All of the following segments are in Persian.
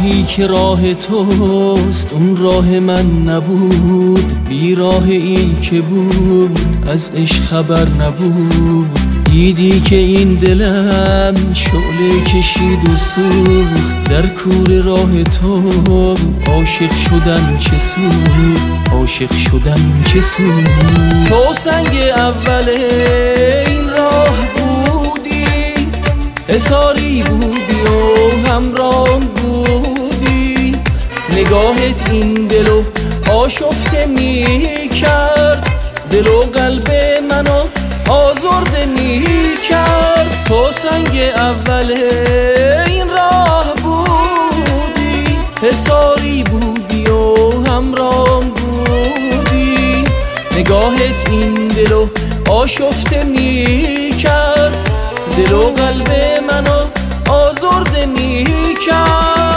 راهی که راه توست اون راه من نبود، بی راهی که بود از عشق خبر نبود. دیدی که این دلم شعله کشید و سوخت، در کوره راه تو عاشق شدن چه سود، عاشق شدن چه سود. تو سنگ اول این راه بودی، حصاری بودی و همراه بودی. نگاهت این دلو آشفته می کرد، دل و قلب منو آزرده می کرد. تو سنگ اول این راه بودی، حصاری بودی و همراه بودی. نگاهت این دلو آشفته می کرد، دل و قلب منو آزرده می کرد.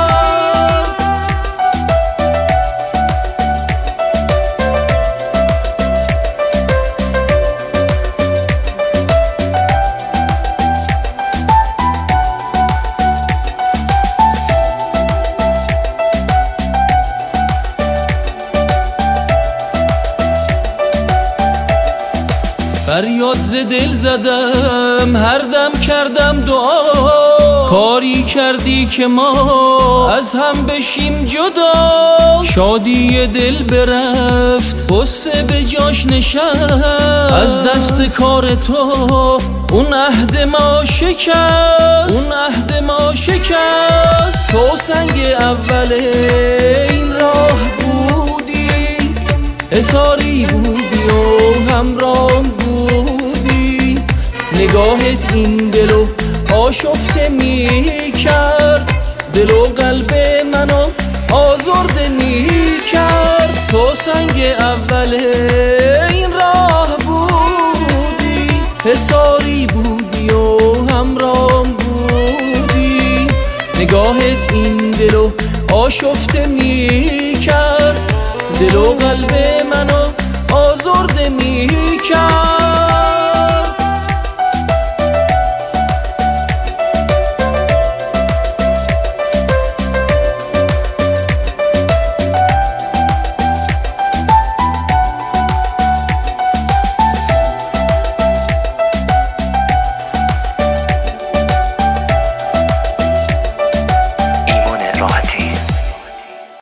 فریاد ز دل زدم، هر دم کردم دعا. کاری کردی که ما از هم بشیم جدا. شادی دل برفت، غصه به جاش نشست. از دست کار تو اون عهد ما شکست، اون عهد ما شکست. تو سنگ اول این راه بودی، حصاری بودی و همراه بودی. نگاهت این دلو آشفته می کرد، دل و قلب منو آزرده می کرد. تو سنگ اول این راه بودی، حصاری بودی و همراه بودی. نگاهت این دلو آشفته می کرد، دل و قلب منو آزرده می